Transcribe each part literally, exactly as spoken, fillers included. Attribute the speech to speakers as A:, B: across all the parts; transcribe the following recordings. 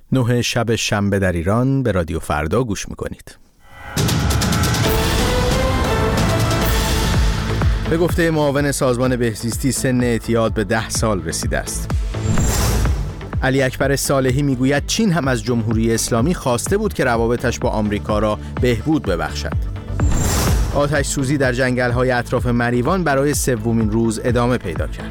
A: نه شب شنبه در ایران به رادیو فردا گوش میکنید. به گفته معاون سازمان بهزیستی سن اعتیاد به ده سال رسیده است. علی اکبر صالحی میگوید چین هم از جمهوری اسلامی خواسته بود که روابطش با آمریکا را بهبود ببخشد. آتش سوزی در جنگل‌های اطراف مریوان برای سومین روز ادامه پیدا کرد.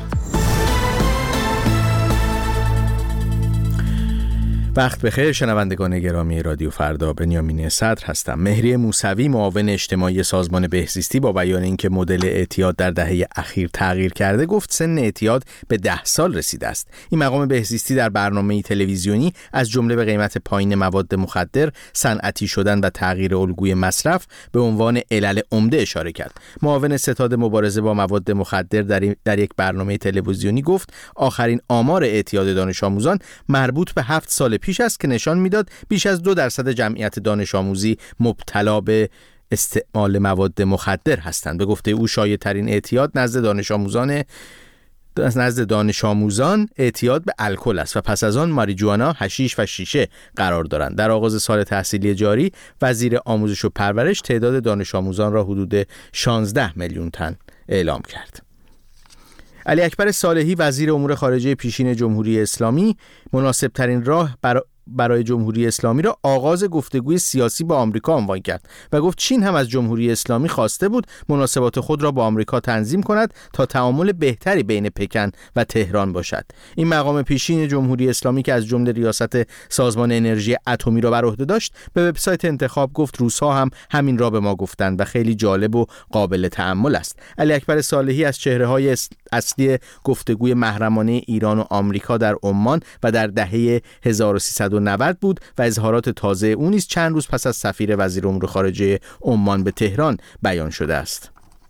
A: وقت بخیر شنوندگان گرامی رادیو فردا، بنیامین صدر هستم. مهری موسوی معاون اجتماعی سازمان بهزیستی با بیان اینکه مدل اعتیاد در دهه اخیر تغییر کرده گفت سن اعتیاد به ده سال رسیده است. این مقام بهزیستی در برنامه تلویزیونی از جمله به قیمت پایین مواد مخدر، صنعتی شدن و تغییر الگوی مصرف به عنوان علل عمده اشاره کرد. معاون ستاد مبارزه با مواد مخدر در, در یک برنامه تلویزیونی گفت آخرین آمار اعتیاد دانش آموزان مربوط به هفت سال پیش است که نشان میداد بیش از دو درصد جمعیت دانش آموزی مبتلا به استعمال مواد مخدر هستند. به گفته او شایع‌ترین اعتیاد نزد دانش آموزان نزد دانش آموزان اعتیاد به الکل است و پس از آن ماریجوانا، حشیش و شیشه قرار دارند. در آغاز سال تحصیلی جاری وزیر آموزش و پرورش تعداد دانش آموزان را حدود شانزده میلیون تن اعلام کرد. علی اکبر صالحی وزیر امور خارجه پیشین جمهوری اسلامی مناسب ترین راه برای برای جمهوری اسلامی را آغاز گفتگوی سیاسی با آمریکا عنوان کرد و گفت چین هم از جمهوری اسلامی خواسته بود مناسبات خود را با آمریکا تنظیم کند تا تعامل بهتری بین پکن و تهران باشد. این مقام پیشین جمهوری اسلامی که از جمله ریاست سازمان انرژی اتمی را بر عهده داشت به وبسایت انتخاب گفت روس‌ها هم همین را به ما گفتند و خیلی جالب و قابل تأمل است. علی اکبر صالحی از چهره‌های اصلی گفتگوی محرمانه ایران و آمریکا در عمان و در دهه هزار و سیصد و نود بود و اظهارات تازه او نیز چند روز پس از سفیر وزیر امور خارجه عمان به تهران بیان شده است.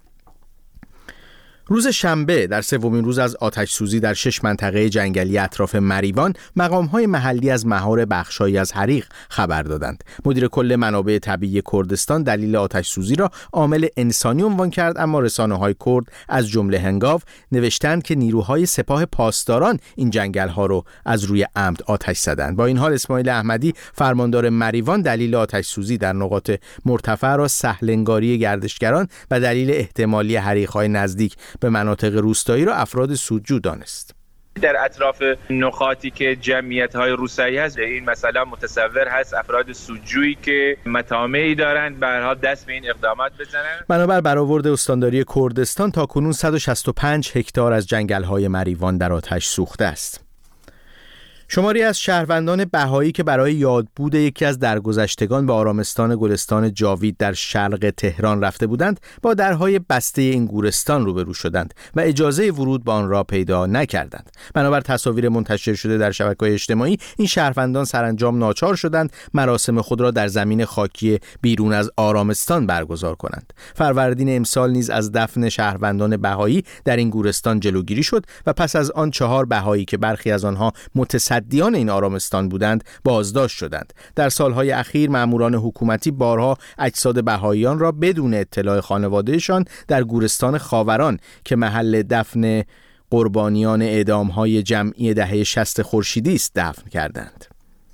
A: روز شنبه در سومین روز از آتش سوزی در شش منطقه جنگلی اطراف مریوان مقام‌های محلی از مهار بخشایی از حریق خبر دادند. مدیر کل منابع طبیعی کردستان دلیل آتش سوزی را عامل انسانی عنوان کرد، اما رسانه‌های کرد از جمله هنگاو نوشتند که نیروهای سپاه پاسداران این جنگل‌ها را از روی عمد آتش زدند. با این حال اسماعیل احمدی فرماندار مریوان دلیل آتش سوزی در نقاط مرتفع را سهل‌انگاری گردشگران و دلیل احتمالی حریق‌های نزدیک به مناطق روستایی را افراد سودجو دانست.
B: در اطراف نقاطی که جمعیت‌های روستایی هست این مثلا متصور هست افراد سودجویی که مطامعی دارند به هر حال دست به این اقدامات بزنند.
A: بنابر برآورد استانداری کردستان تاکنون صد و شصت و پنج هکتار از جنگل‌های مریوان در آتش سوخته است. شماری از شهروندان بهایی که برای یادبود یکی از درگذشتگان به آرامستان گلستان جاوید در شرق تهران رفته بودند با درهای بسته این گورستان روبرو شدند و اجازه ورود به آن را پیدا نکردند. بنابر تصاویر منتشر شده در شبکه‌های اجتماعی این شهروندان سرانجام ناچار شدند مراسم خود را در زمین خاکی بیرون از آرامستان برگزار کنند. فروردین امسال نیز از دفن شهروندان بهایی در این گورستان جلوگیری شد و پس از آن چهار بهایی که برخی از آنها متصدی دیان این آرامستان بودند بازداشت شدند. در سالهای اخیر ماموران حکومتی بارها اجساد بهاییان را بدون اطلاع خانوادهشان در گورستان خاوران که محل دفن قربانیان اعدام‌های جمعی دهه شصت خورشیدی است دفن کردند.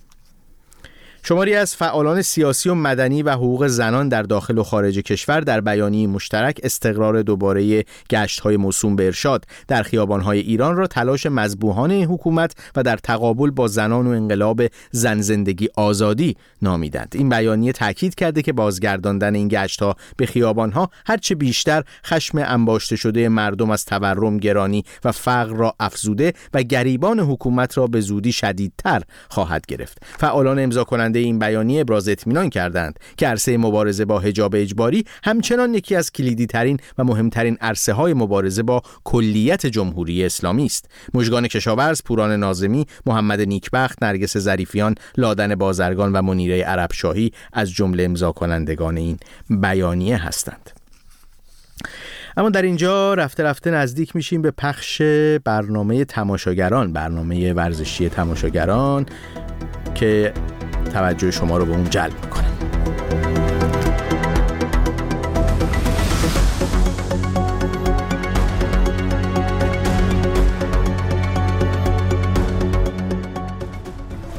A: شماری از فعالان سیاسی و مدنی و حقوق زنان در داخل و خارج کشور در بیانیه مشترک استقرار دوباره گشت‌های موسوم به ارشاد در خیابان‌های ایران را تلاش مذبوحانه حکومت و در تقابل با زنان و انقلاب زن زندگی آزادی نامیدند. این بیانیه تاکید کرده که بازگرداندن این گشت‌ها به خیابان‌ها هرچه بیشتر خشم انباشته شده مردم از تورم، گرانی و فقر را افزوده و گریبان حکومت را به زودی شدیدتر خواهد گرفت. فعالان امضا کننده این بیانیه ابراز اطمینان کردند که عرصه مبارزه با حجاب اجباری همچنان یکی از کلیدی ترین و مهمترین عرصه های مبارزه با کلیت جمهوری اسلامی است. مژگان کشاورز، پوران ناظمی، محمد نیکبخت، نرگس ظریفیان، لادن بازرگان و منیره عربشاهی از جمله امضا کنندگان این بیانیه هستند. اما در اینجا رفته رفته نزدیک میشیم به پخش برنامه تماشاگران، برنامه ورزشی تماشاگران که توجه شما رو به اون جلب می‌کنه.